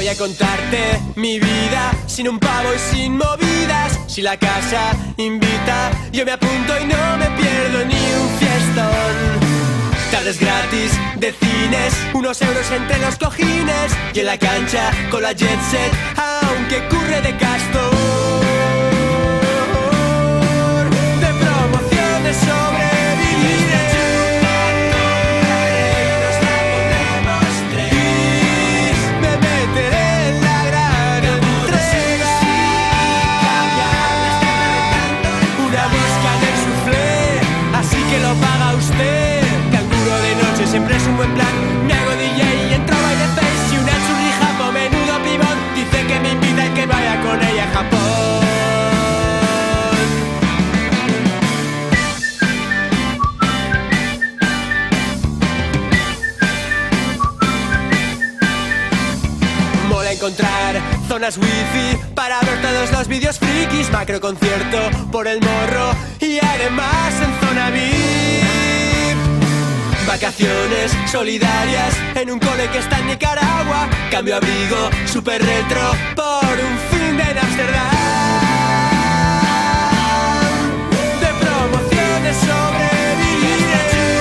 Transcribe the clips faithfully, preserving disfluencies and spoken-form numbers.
Voy a contarte mi vida sin un pavo y sin movidas. Si la casa invita, yo me apunto y no me pierdo ni un fiestón. Tardes gratis de cines, unos euros entre los cojines y en la cancha con la jet set, aunque curre de castor. De promociones sobreviviré. Me meteré en la gran entrega. Una mosca en el soufflé, así que lo paga usted. De noche siempre es un buen plan. Me hago D J y entro a baile face. Y una churri japo, menudo pibón, dice que me invita y que vaya con ella a Japón. Mola encontrar zonas wifi para ver todos los vídeos frikis. Macro concierto por el morro y además en zona V I P. Vacaciones solidarias en un cole que está en Nicaragua. Cambio abrigo super retro por un fin de Amsterdam. De promociones sobreviviré.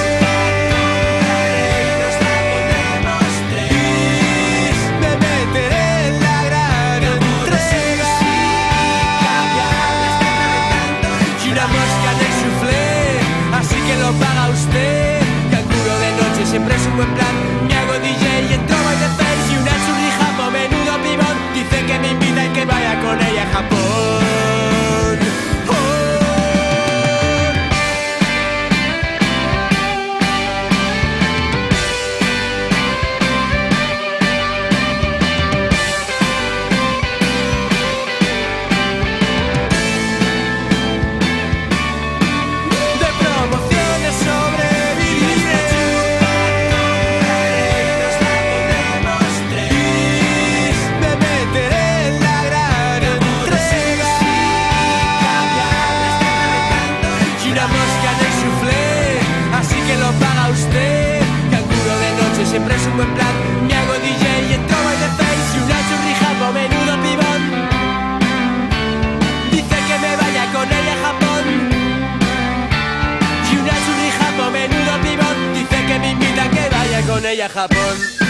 Me meteré en la gran entrega. Y una mosca en el soufflé, así que lo paga usted. Siempre es un buen plan. Me hago D J y entro a baile face. Y una churri japo, menudo pibón, dice que me invita y que vaya con ella a Japón. Siempre es un buen plan. Me hago D J y entro a baile face. Y una churri japo, menudo pibón, dice que me vaya con ella a Japón. Y una churri japo, menudo pibón, dice que me invita a que vaya con ella a Japón.